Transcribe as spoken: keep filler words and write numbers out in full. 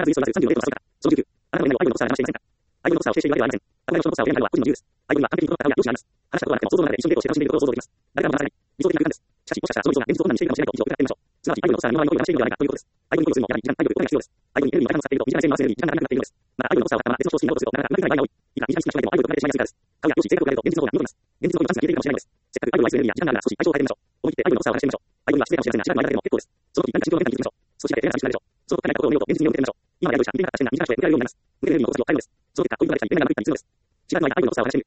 ずいそうまずさんじゅうの例となされた。そのきゅう、あなたの夢を愛語の特差は話していませんか。愛語の特差を否定しているわけではありません。あなたがその特差を選んだのは個人の自由です。愛語には完璧に異なった方が容姿があります。話したことはなくても想像の中で一緒にデートをして楽しんでいることを想像できます。誰からも話さない。理想的な空間です。しかし、もしかしたらその理想が現実を困難にしているかもしれないと以上を伺ってみましょう。すなわち、愛語の特差は日本の愛語を話しているのではないかということです。愛語に恋をするのをやはり時間、愛語力が必要です。愛語にエネルギーを頭を使っていると、身近な視線に合わせるより時間がなくなっているのです。また、愛語の特差をまた別の人を好きになろうとすると、なかなかうまくいかない場合が多い。いくら短い時間しかないでも愛語を深めてしまいやすいからです。顔や容姿、性格を比べると現実の方が見事です。現実の方がチャンスが消えているかもしれないのです。せっかく愛語を愛するエネルギーや時間があるなら少し対象を変えてみましょう。思い切って愛語の特差を話してみましょう。愛語には失礼かもしれませんが、時間の間だけでも結構です。その時何か心境の変化に気づきましょう。少しだけ照れな寂しくなるでしょう。その考えたことを見ようと現実に見てみましょう。今まで愛語でしか見ていなかった視点が短くして向き合うようになります。向けるエネルギーの落としを愛語です。その結果、恋人ができたり夢がなくなったりするのです。違うのは愛語の特差を話してみる。